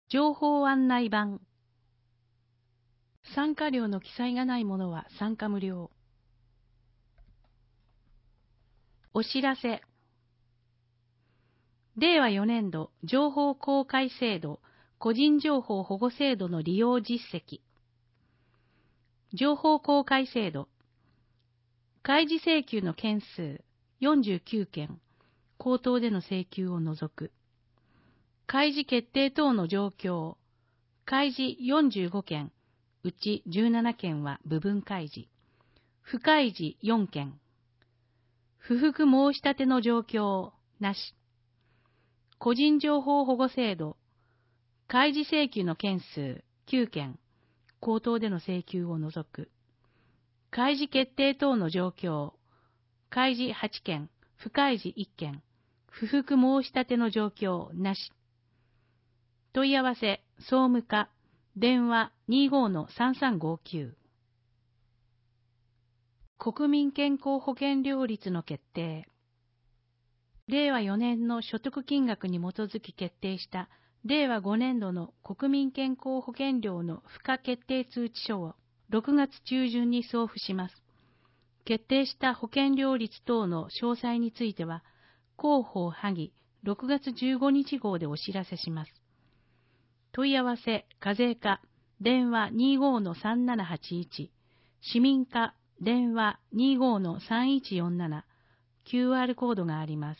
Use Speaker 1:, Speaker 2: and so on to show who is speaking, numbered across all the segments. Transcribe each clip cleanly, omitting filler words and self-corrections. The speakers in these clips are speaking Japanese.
Speaker 1: 情報案内板。参加料の記載がないものは参加無料。お知らせ。令和4年度情報公開制度個人情報保護制度の利用実績。情報公開制度。開示請求の件数49件、口頭での請求を除く。開示決定等の状況。開示45件、うち17件は部分開示。不開示4件。不服申し立ての状況、なし。個人情報保護制度。開示請求の件数9件、口頭での請求を除く。開示決定等の状況。開示8件、不開示1件。不服申し立ての状況、なし。問い合わせ、総務課、電話25-3359。国民健康保険料率の決定。令和4年の所得金額に基づき決定した令和5年度の国民健康保険料の付加決定通知書を6月中旬に送付します。決定した保険料率等の詳細については、広報はぎ6月15日号でお知らせします。問い合わせ、課税課、電話25-3781、市民課、電話25-3147、QR コードがあります。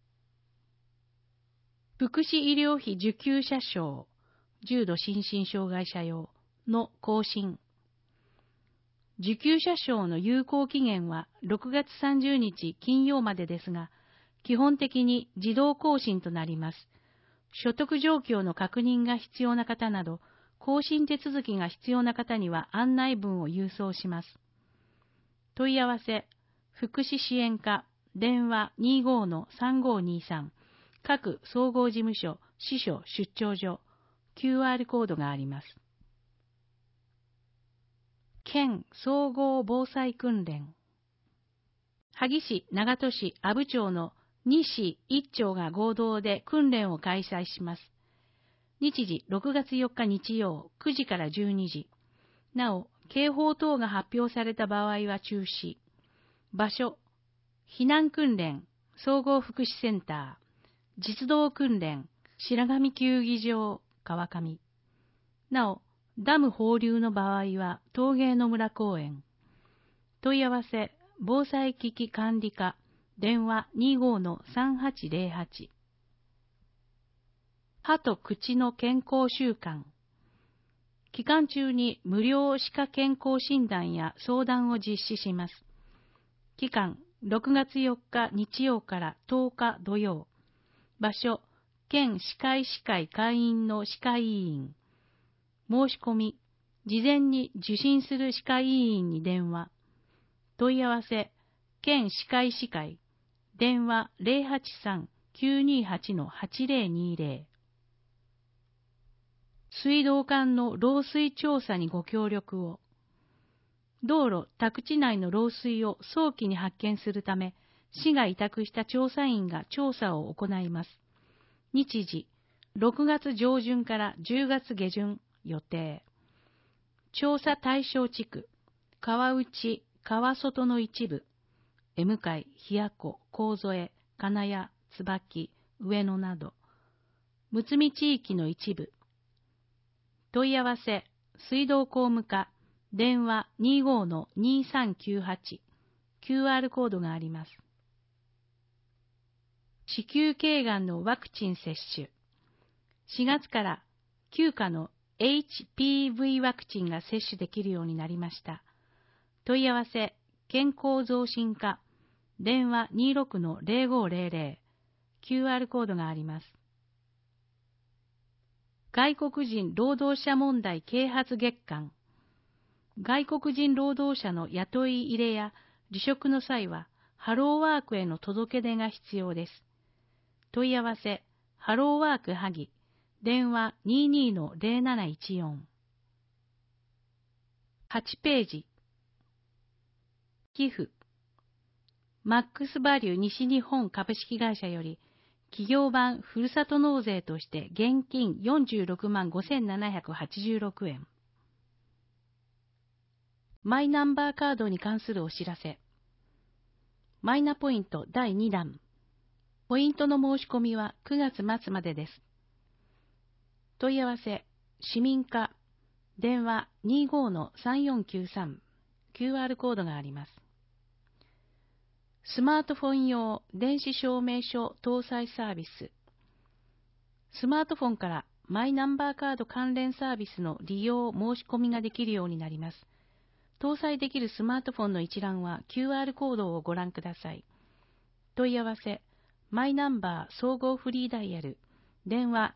Speaker 1: 福祉医療費受給者証、重度心身障害者用の更新。受給者証の有効期限は6月30日金曜までですが、基本的に自動更新となります。所得状況の確認が必要な方など、更新手続きが必要な方には案内文を郵送します。問い合わせ、福祉支援課、電話25-3523、各総合事務所、支所出張所、QR コードがあります。県総合防災訓練。萩市、長門市、阿武町の2市1町が合同で訓練を開催します。日時6月4日日曜9時から12時。なお、警報等が発表された場合は中止。場所、避難訓練、総合福祉センター、実動訓練、白神球技場、川上。なお、ダム放流の場合は陶芸の村公園。問い合わせ、防災危機管理課、電話25-3808。歯と口の健康週間。期間中に無料歯科健康診断や相談を実施します。期間、6月4日日曜から10日土曜。場所、県歯科医師会会員の歯科医院。申し込み、事前に受診する歯科医院に電話。問い合わせ、県歯科医師会、電話083-928-8020。水道管の漏水調査にご協力を。道路、宅地内の漏水を早期に発見するため、市が委託した調査員が調査を行います。日時、6月上旬から10月下旬予定。調査対象地区、川内、川外の一部、江向、冷や湖、神添、金谷、椿、上野など、むつみ地域の一部。問い合わせ、水道工務課、電話25-2398、QR コードがあります。子宮頸がんのワクチン接種。4月から9価の HPV ワクチンが接種できるようになりました。問い合わせ、健康増進課、電話26-0500、QR コードがあります。外国人労働者問題啓発月間。外国人労働者の雇い入れや離職の際は、ハローワークへの届け出が必要です。問い合わせ、ハローワーク萩、電話22-0714。8ページ。寄付。マックスバリュー西日本株式会社より、 企業版ふるさと納税として現金46万5786円。マイナンバーカードに関するお知らせ。マイナポイント第2弾。ポイントの申し込みは9月末までです。問い合わせ、市民課、電話 25-3493、QR コードがあります。スマートフォン用電子証明書搭載サービス。スマートフォンからマイナンバーカード関連サービスの利用申し込みができるようになります。搭載できるスマートフォンの一覧は QR コードをご覧ください。問い合わせ、マイナンバー総合フリーダイヤル、電話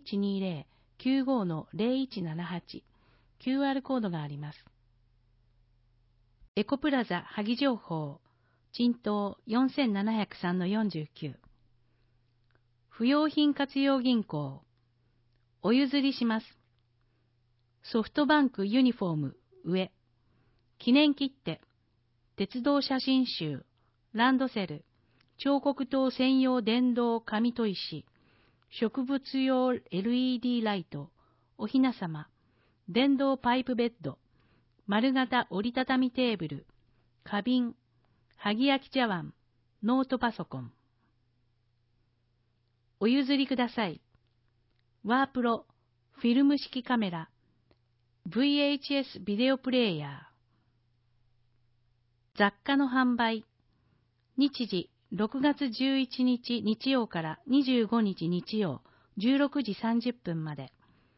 Speaker 1: 0120-95-0178、QR コードがあります。エコプラザ萩情報、賃東 4703-49。不用品活用銀行、お譲りします。ソフトバンクユニフォーム上、記念切手、鉄道写真集、ランドセル、彫刻刀専用電動紙砥石、植物用 LED ライト、おひなさま、電動パイプベッド、丸型折りたたみテーブル、花瓶、萩焼き茶碗、ノートパソコン。お譲りください。ワープロ、フィルム式カメラ、VHS ビデオプレイヤー。雑貨の販売。日時、6月11日日曜から25日日曜、16時30分まで。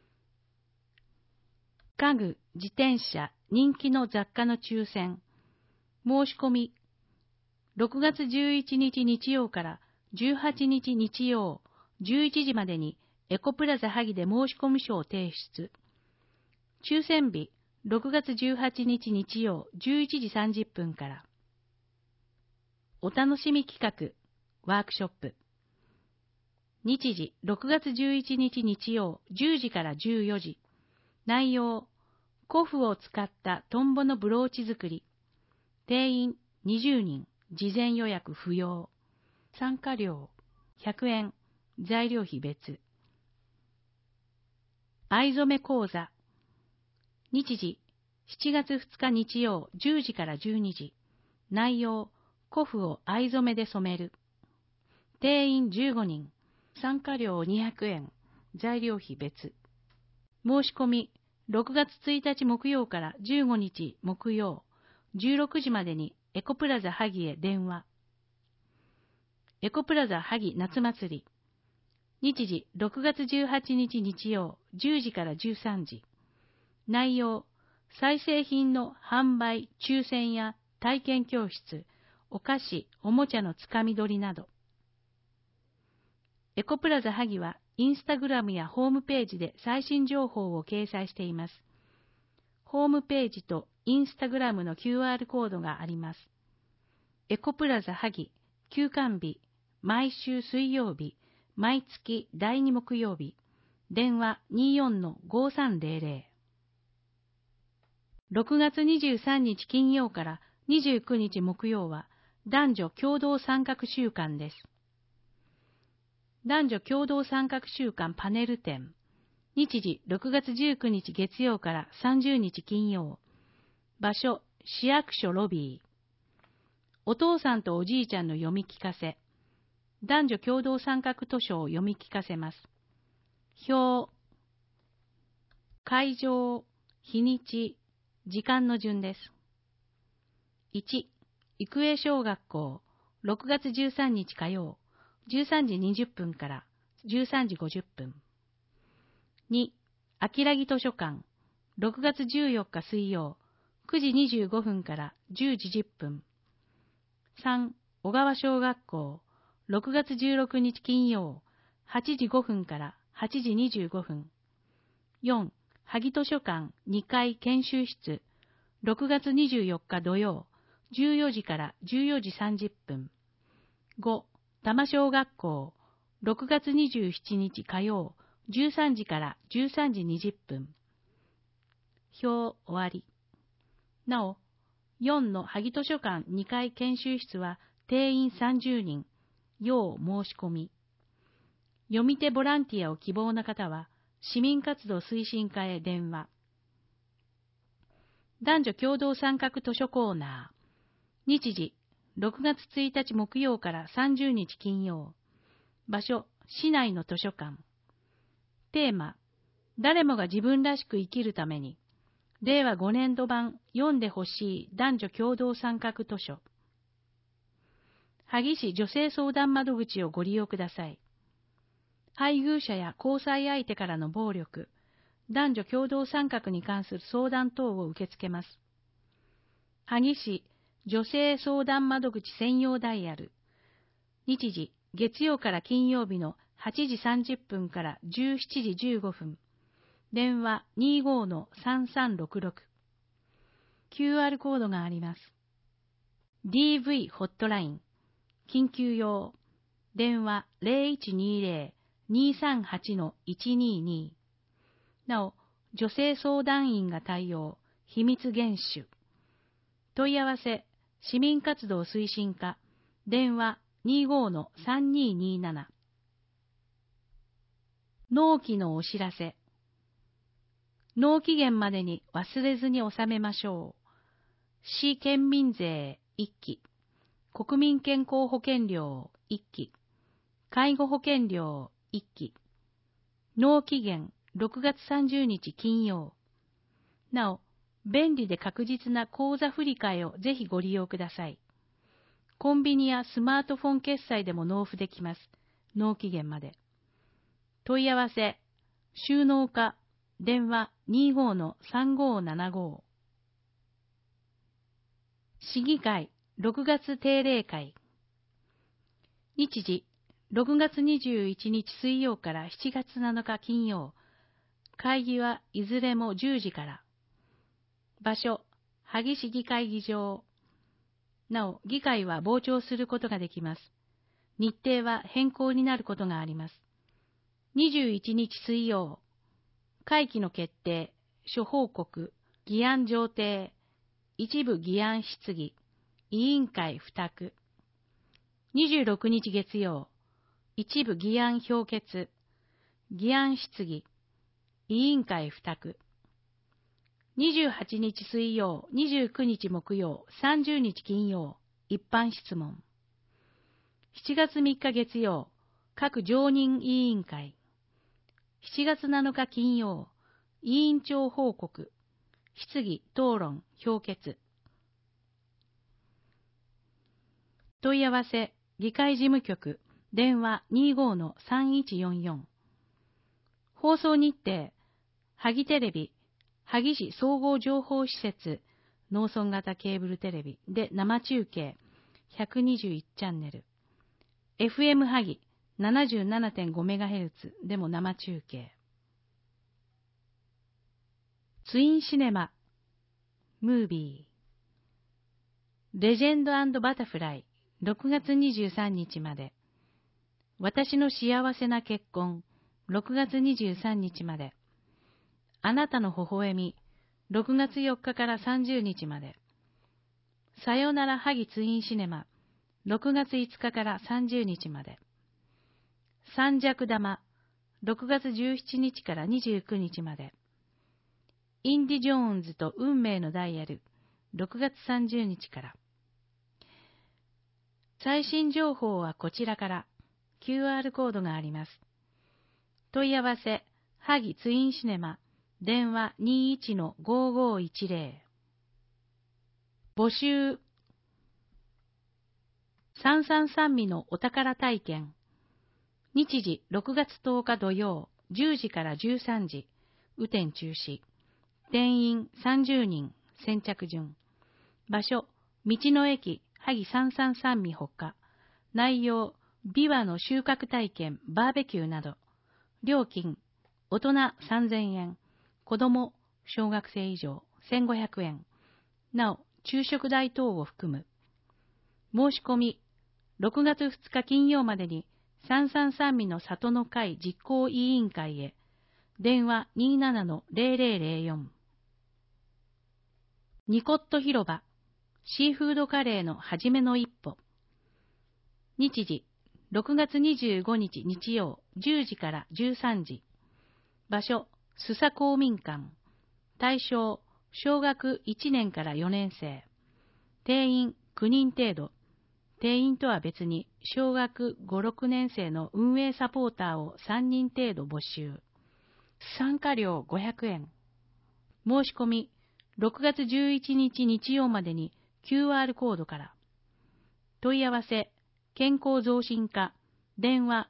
Speaker 1: 家具、自転車、人気の雑貨の抽選。申し込み。6月11日日曜から18日日曜、11時までにエコプラザ萩で申し込み書を提出。抽選日、6月18日日曜、11時30分から。お楽しみ企画、ワークショップ。日時、6月11日日曜、10時から14時。内容、古布を使ったトンボのブローチ作り。定員20人、事前予約不要。参加料100円、材料費別。藍染め講座。日時、7月2日日曜、10時から12時。内容、古布を藍染めで染める。定員15人。参加料200円。材料費別。申し込み、6月1日木曜から15日木曜、16時までにエコプラザ萩へ電話。エコプラザ萩夏祭り。日時、6月18日日曜、10時から13時。内容、再生品の販売、抽選や体験教室、お菓子、おもちゃのつかみ取りなど。エコプラザ萩はインスタグラムやホームページで最新情報を掲載しています。ホームページとインスタグラムの QR コードがあります。エコプラザ萩休館日、毎週水曜日、毎月第2木曜日、電話 24-5300。6月23日金曜から29日木曜は男女共同参画週間です。男女共同参画週間パネル展。日時6月19日月曜から30日金曜。場所、市役所ロビー。お父さんとおじいちゃんの読み聞かせ。男女共同参画図書を読み聞かせます。表。会場、日にち、時間の順です。1、育英小学校、6月13日火曜、13時20分から13時50分。2、秋良木図書館、6月14日水曜、9時25分から10時10分。3、小川小学校、6月16日金曜、8時5分から8時25分。4、萩図書館2階研修室、6月24日土曜、14時から14時30分。5、多摩小学校、6月27日火曜、13時から13時20分。表終わり。なお、4の萩図書館2階研修室は定員30人、要申し込み。 読み手ボランティアを希望な方は、市民活動推進課へ電話。男女共同参画図書コーナー。日時、6月1日木曜から30日金曜。場所、市内の図書館。テーマ、誰もが自分らしく生きるために。令和5年度版読んでほしい男女共同参画図書。萩市女性相談窓口をご利用ください。配偶者や交際相手からの暴力、男女共同参画に関する相談等を受け付けます。萩市女性相談窓口専用ダイヤル。日時、月曜から金曜日の8時30分から17時15分。電話 25-3366。QR コードがあります。DV ホットライン。緊急用。電話 0120-238-122。なお、女性相談員が対応。秘密厳守。問い合わせ、市民活動推進課。電話 25-3227。納期のお知らせ。納期限までに忘れずに納めましょう。市県民税1期、国民健康保険料1期、介護保険料1期。納期限6月30日金曜。なお、便利で確実な口座振替をぜひご利用ください。コンビニやスマートフォン決済でも納付できます。納期限まで。問い合わせ、収納課、電話 25-3575。市議会6月定例会。日時、6月21日水曜から7月7日金曜。会議はいずれも10時から。場所、萩市議会議場。なお、議会は傍聴することができます。日程は変更になることがあります。21日水曜。会期の決定、諸報告、議案上呈、一部議案質疑、委員会付託。26日月曜、一部議案評決、議案質疑、委員会付託。28日水曜、29日木曜、30日金曜、一般質問。7月3日月曜、各常任委員会。7月7日金曜、委員長報告、質疑、討論、評決。問い合わせ、議会事務局、電話 25-3144。放送日程、萩テレビ、萩市総合情報施設、農村型ケーブルテレビで生中継、121チャンネル。FM 萩 77.5MHz でも生中継。ツインシネマ、ムービー。レジェンド&バタフライ、6月23日まで。私の幸せな結婚、6月23日まで。あなたの微笑み、6月4日から30日まで。さよなら萩ツインシネマ、6月5日から30日まで。三尺玉、6月17日から29日まで。インディ・ジョーンズと運命のダイヤル、6月30日から。最新情報はこちらから。QR コードがあります。問い合わせ、萩ツインシネマ、電話 21-5510。募集。333味のお宝体験。日時6月10日土曜、10時から13時。雨天中止。定員30人、先着順。場所、道の駅、萩333味ほか。内容、ビワの収穫体験、バーベキューなど。料金、大人3000円。子供、小学生以上、1500円。なお、昼食代等を含む。申し込み、6月2日金曜までに、333味の里の会実行委員会へ。電話 27-0004。ニコット広場、シーフードカレーのはじめの一歩。日時、6月25日日曜、 10時から13時。場所、須佐公民館。対象、小学1年から4年生。定員9人程度。定員とは別に、小学5、6年生の運営サポーターを3人程度募集。参加料500円。申し込み、6月11日日曜までに QR コードから。問い合わせ、健康増進課、電話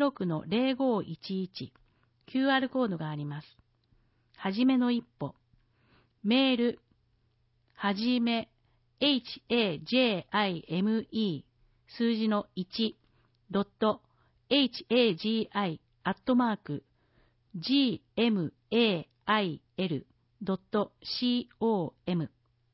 Speaker 1: 26-0511、QR コードがあります。はじめの一歩。メール、はじめ、HAJIME、数字の1、HAGI@gmail.com。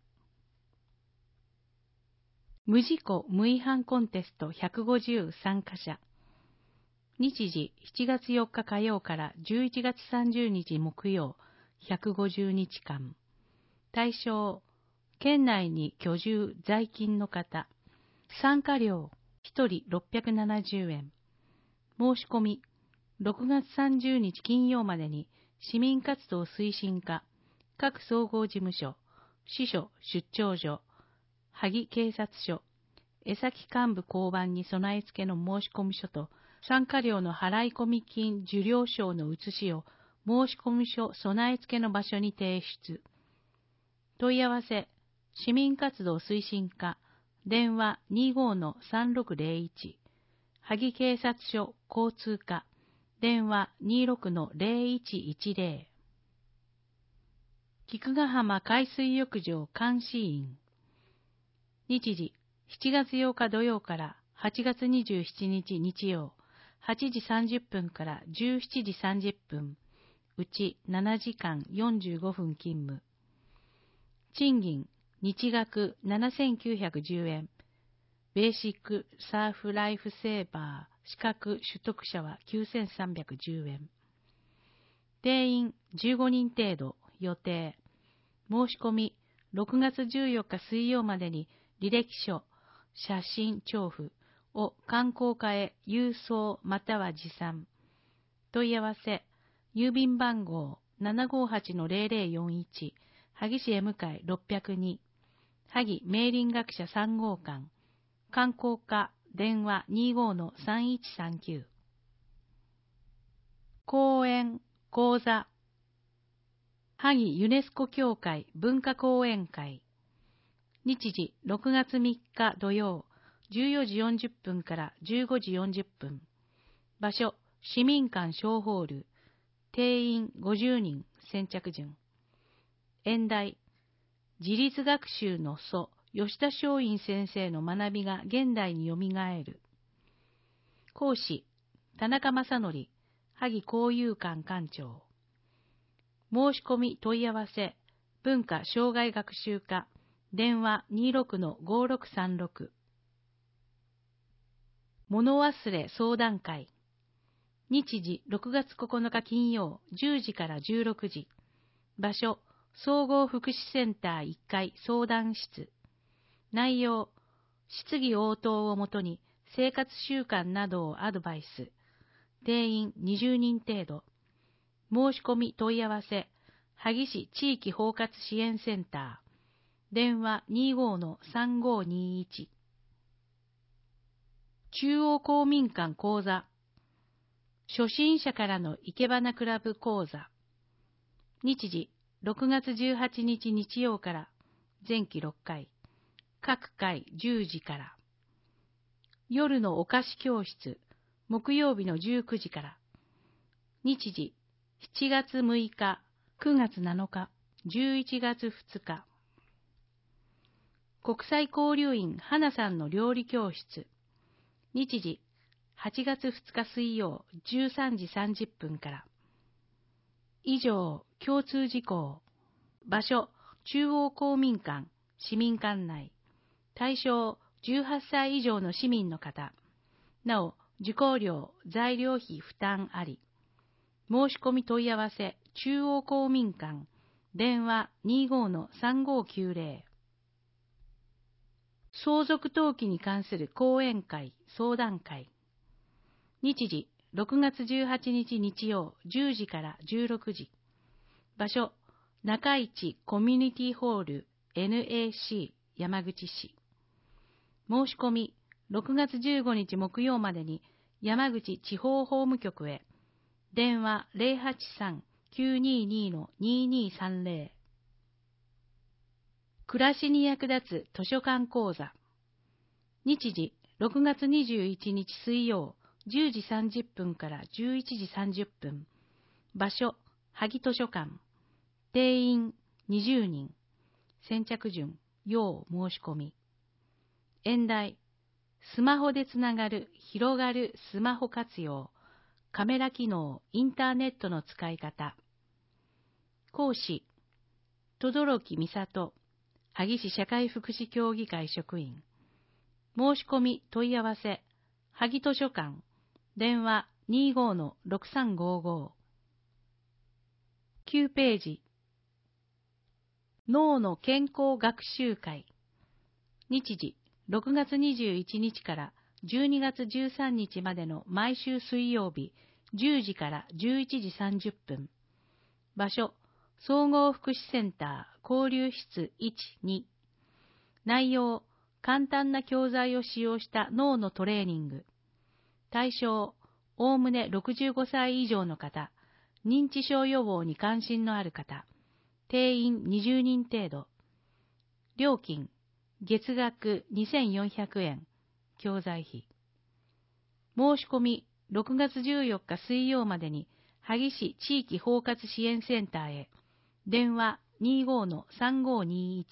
Speaker 1: 無事故無違反コンテスト150参加者。日時7月4日火曜から11月30日木曜150日間。対象、県内に居住在勤の方。参加料1人670円。申し込み、6月30日金曜までに市民活動推進課、各総合事務所、支所出張所、萩警察署、江崎幹部交番に備え付けの申込書と、参加料の払込金受領証の写しを申込書備え付けの場所に提出。問い合わせ、市民活動推進課、電話 25-3601、萩警察署交通課、電話 26-0110。菊ヶ浜海水浴場監視員。日時、7月8日土曜から8月27日日曜、8時30分から17時30分、うち7時間45分勤務。賃金、日額7910円。ベーシックサーフライフセーバー資格取得者は9310円。定員15人程度予定。申し込み6月14日水曜までに履歴書、写真調布を観光課へ郵送または持参。問い合わせ、郵便番号 758-0041、萩市 M 会602、萩明林学者3号館、観光課電話 25-3139。講演、講座、萩ユネスコ協会文化講演会。日時6月3日土曜、14時40分から15時40分。場所、市民館小ホール。定員50人、先着順。演題、自立学習の祖、吉田松陰先生の学びが現代によみがえる。講師、田中正則、萩交友館館長。申し込み問い合わせ、文化障害学習課、電話 26-5636。物忘れ相談会。日時6月9日金曜10時から16時。場所、総合福祉センター1階相談室。内容、質疑応答をもとに生活習慣などをアドバイス。定員20人程度。申し込み問い合わせ、萩市地域包括支援センター。電話 25-3521。中央公民館講座。初心者からの生け花クラブ講座。日時、6月18日日曜から前期6回。各回10時から。夜のお菓子教室。木曜日の19時から。日時、7月6日、9月7日、11月2日。国際交流員花さんの料理教室。日時、8月2日水曜13時30分から。以上、共通事項。場所、中央公民館、市民館内。対象、18歳以上の市民の方。なお、受講料、材料費負担あり。申し込み問い合わせ、中央公民館、電話 25-3590。相続登記に関する講演会、相談会。日時、 6月18日日曜10時から16時。場所、中市コミュニティホール NAC 山口市。申し込み、6月15日木曜までに山口地方法務局へ。電話 083-922-2230。暮らしに役立つ図書館講座。日時、6月21日水曜、10時30分から11時30分。場所、萩図書館。定員20人。先着順、要申し込み。演題、スマホでつながる、広がるスマホ活用。カメラ機能、インターネットの使い方。講師、轟美里、萩市社会福祉協議会職員。申し込み問い合わせ、萩図書館、電話 25-6355。9ページ。脳の健康学習会。日時、6月21日から12月13日までの毎週水曜日、10時から11時30分。場所、総合福祉センター、交流室1、2。内容、簡単な教材を使用した脳のトレーニング。対象、おおむね65歳以上の方、認知症予防に関心のある方、定員20人程度。料金、月額2400円、教材費。申し込み、6月14日水曜までに、萩市地域包括支援センターへ。電話 25-3521。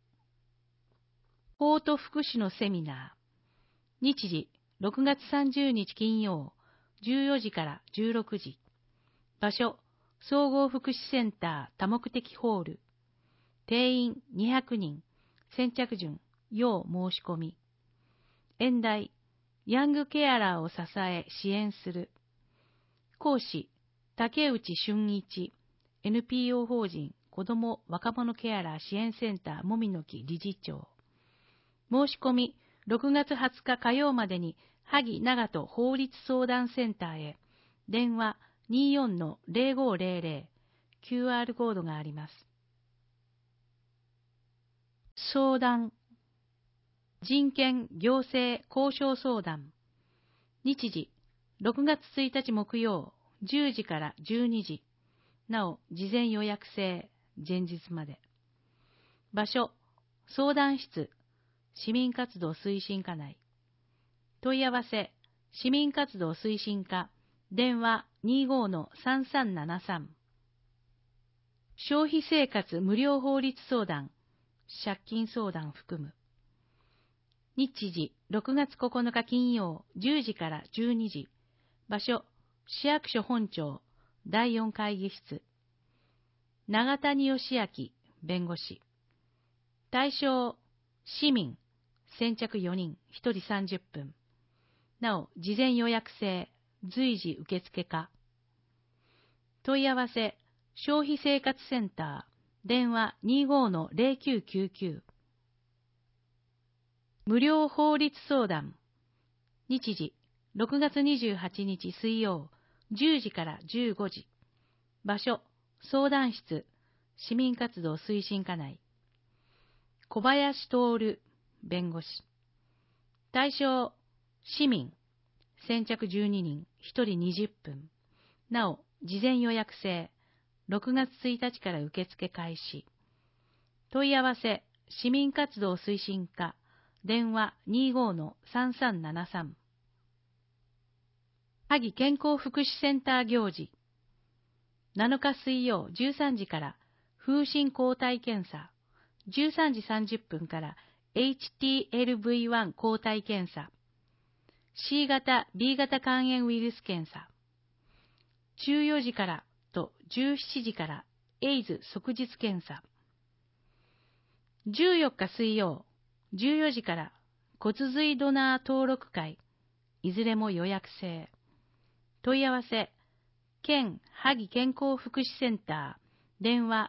Speaker 1: 法と福祉のセミナー。日時、6月30日金曜、14時から16時。場所、総合福祉センター多目的ホール。定員200人。先着順、要申し込み。演題、ヤングケアラーを支え支援する。講師、竹内俊一、NPO 法人子ども若者ケアラー支援センターもみの木理事長。申し込み、6月20日火曜までに、萩長門法律相談センターへ。電話 24-0500。QR コードがあります。相談。人権行政交渉相談。日時、6月1日木曜、10時から12時。なお、事前予約制、前日まで。場所、相談室、市民活動推進課内。問い合わせ、市民活動推進課、電話 25-3373。消費生活無料法律相談、借金相談含む。日時、6月9日金曜、10時から12時。場所、市役所本庁、第4会議室。長谷義明、弁護士。対象、市民、先着4人、1人30分。なお、事前予約制、随時受付可。問い合わせ、消費生活センター、電話 25-0999。無料法律相談。日時、6月28日水曜、10時から15時。場所、相談室、市民活動推進課内。小林徹、弁護士。対象、市民、先着12人、1人20分。なお、事前予約制、6月1日から受付開始。問い合わせ、市民活動推進課、電話 25-3373。萩健康福祉センター行事。7日水曜13時から風疹抗体検査。13時30分から HTLV1 抗体検査。C 型、B 型肝炎ウイルス検査。14時からと17時からエイズ即日検査。14日水曜、14時から骨髄ドナー登録会。いずれも予約制。問い合わせ、県萩健康福祉センター、電話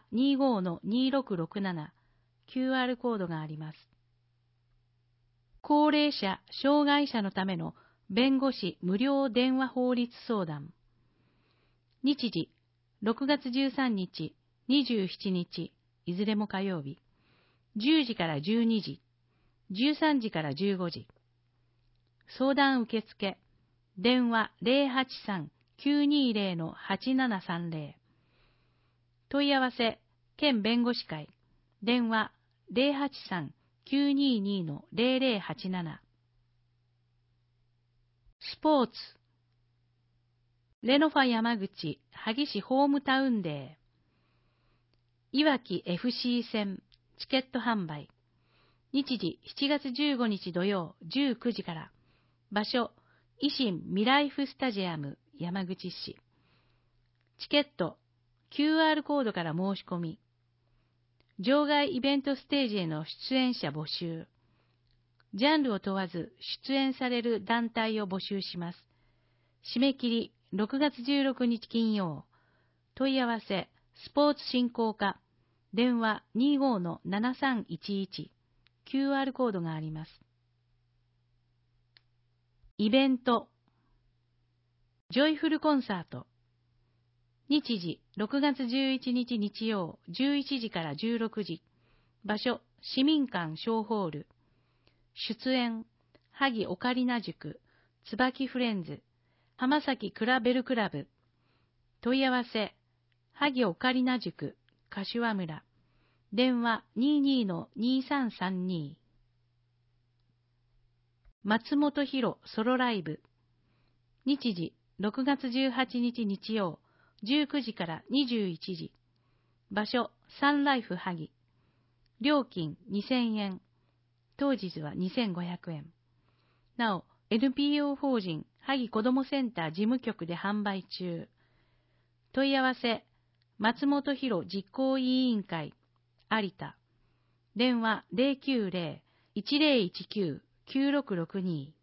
Speaker 1: 25-2667。QR コードがあります。高齢者、障害者のための弁護士無料電話法律相談。日時、6月13日、27日、いずれも火曜日。10時から12時、13時から15時。相談受付。電話083-920-8730。問い合わせ、県弁護士会。電話083-922-0087。スポーツ。レノファ山口萩市ホームタウンデー。いわき FC 戦チケット販売。日時7月15日土曜19時から。場所、維新ミライフスタジアム山口市。チケット、QR コードから申し込み。場外イベントステージへの出演者募集。ジャンルを問わず出演される団体を募集します。締め切り6月16日金曜。問い合わせ、スポーツ振興課。電話25-7311。QR コードがあります。イベント。ジョイフルコンサート。日時、6月11日日曜、11時から16時。場所、市民館小ホール。出演、萩オカリナ塾、椿フレンズ、浜崎クラベルクラブ。問い合わせ、萩オカリナ塾、柏村。電話22-2332。松本博ソロライブ。日時、6月18日日曜、19時から21時。場所、サンライフ萩。料金2000円。当日は2500円。なお、NPO 法人萩子どもセンター事務局で販売中。問い合わせ、松本博実行委員会、有田。電話090-1019-9662。